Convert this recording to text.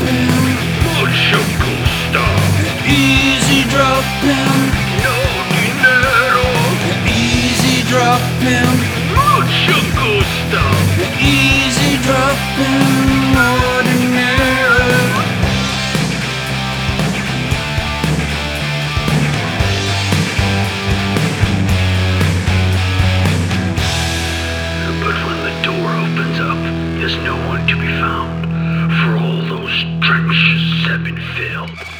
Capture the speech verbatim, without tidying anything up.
dropping, mucho gusto, easy dropping, no dinero, easy dropping, mucho gusto. easy dropping, no dinero. But when the door opens up, there's no one to be found, for all those trenches have been filled.